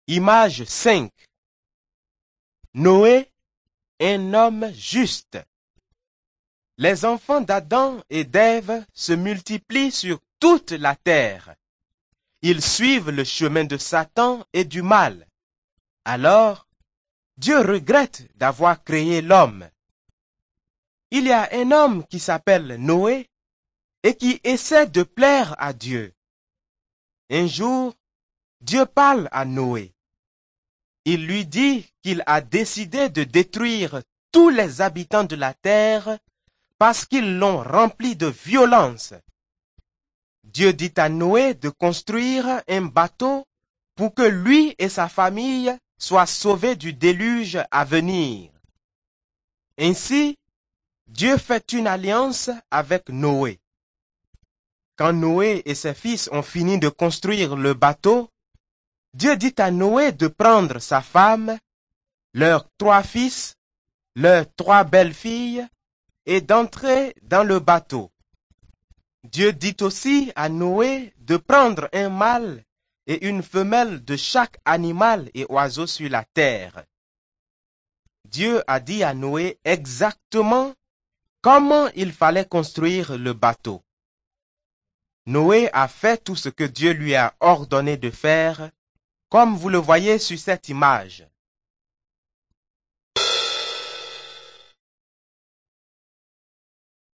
Image 5. Noé, un homme juste. Les enfants d'Adam et d'Ève se multiplient sur toute la terre. Ils suivent le chemin de Satan et du mal. Alors, Dieu regrette d'avoir créé l'homme. Il y a un homme qui s'appelle Noé et qui essaie de plaire à Dieu. Un jour, Dieu parle à Noé. Il lui dit qu'il a décidé de détruire tous les habitants de la terre parce qu'ils l'ont rempli de violence. Dieu dit à Noé de construire un bateau pour que lui et sa famille soient sauvés du déluge à venir. Ainsi, Dieu fait une alliance avec Noé. Quand Noé et ses fils ont fini de construire le bateau, Dieu dit à Noé de prendre sa femme, leurs 3 fils, leurs 3 belles-filles, et d'entrer dans le bateau. Dieu dit aussi à Noé de prendre un mâle et une femelle de chaque animal et oiseau sur la terre. Dieu a dit à Noé exactement comment il fallait construire le bateau. Noé a fait tout ce que Dieu lui a ordonné de faire, comme vous le voyez sur cette image.